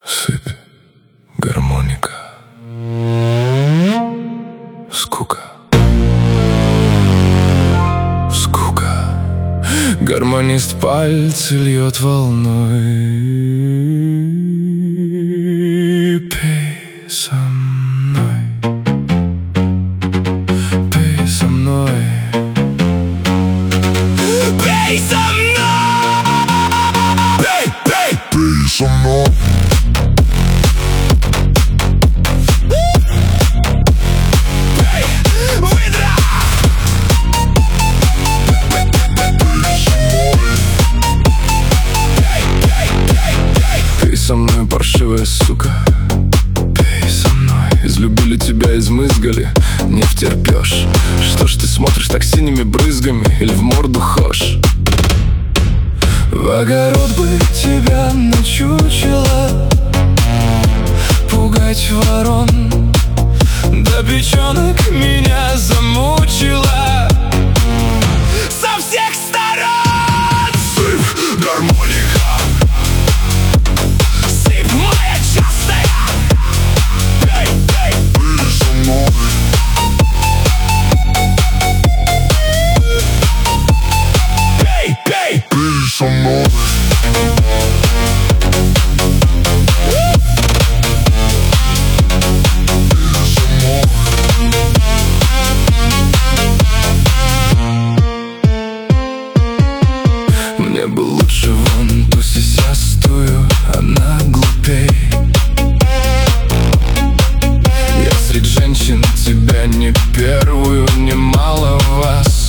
Сыпь, гармоника, скука, скука. Гармонист пальцы льет волной. Пей со мной, пей со мной, пей со мной, пей, пей, пей со мной. Пей со мной, паршивая сука, пей со мной. Излюбили тебя, измызгали, не втерпешь. Что ж ты смотришь так синими брызгами, или в морду хошь? В огород бы тебя начучило, пугать ворон, да печенок меня замучила со всех сторон. Сыпь, гармоника, сыпь моя частая, пей, пей, пей со мной, пей, пей, пей со мной. Мне бы лучше вон ту сисястую, она глупей. Я среди женщин тебя не первую, немало вас.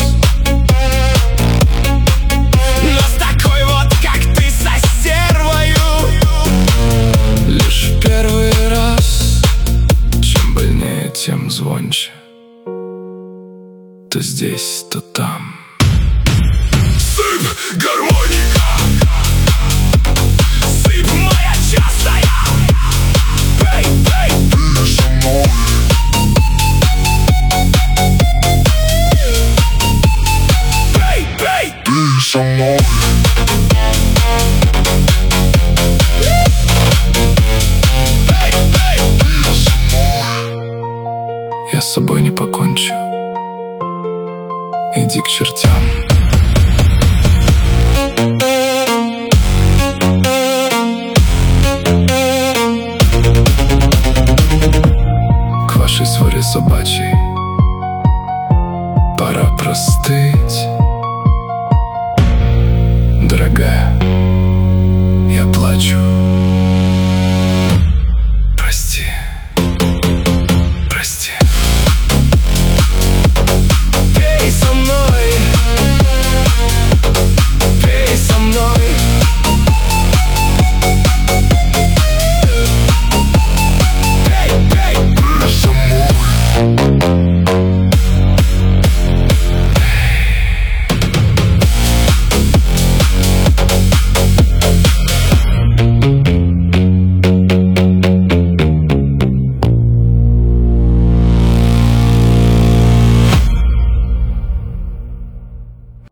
Но с такой вот, как ты, со стервою, лишь первый раз. Чем больнее, тем звонче, то здесь, то там. Сыпь, гармоника, сыпь моя частая, пей, пей, пей со мной, пей, пей, пей со мной. Пей, пей, пей со мной. Я с собой не покончу, иди к чертям. К вашей своре собачьей пора простыть.